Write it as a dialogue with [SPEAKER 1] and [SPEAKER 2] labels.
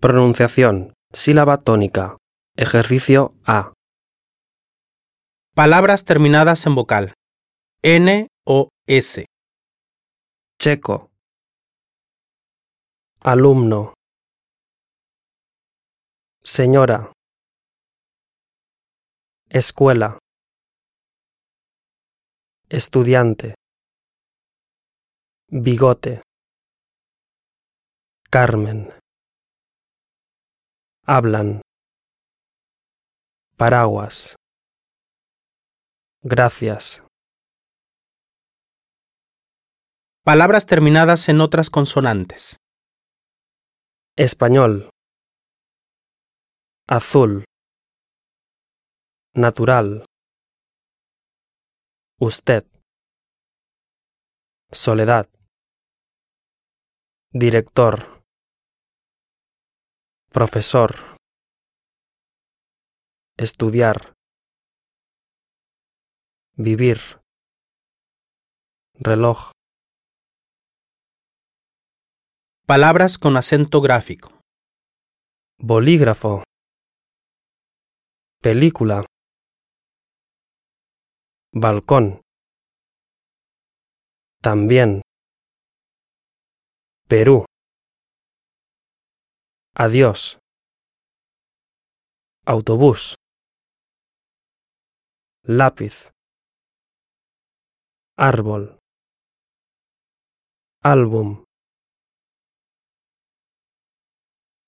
[SPEAKER 1] Pronunciación. Sílaba tónica. Ejercicio A.
[SPEAKER 2] Palabras terminadas en vocal. N o S.
[SPEAKER 1] Checo. Alumno. Señora. Escuela. Estudiante. Bigote. Carmen. Hablan. Paraguas. Gracias.
[SPEAKER 2] Palabras terminadas en otras consonantes.
[SPEAKER 1] Español. Azul. Natural. Usted. Soledad. Director. Profesor. Estudiar. Vivir. Reloj.
[SPEAKER 2] Palabras con acento gráfico.
[SPEAKER 1] Bolígrafo. Película. Balcón. También. Perú. Adiós. Autobús. Lápiz. Árbol. Álbum.